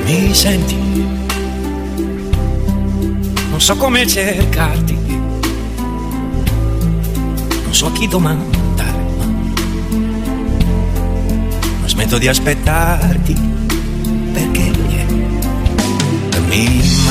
Mi senti? Non so come cercarti, non so a chi domandare, ma non smetto di aspettarti perché mi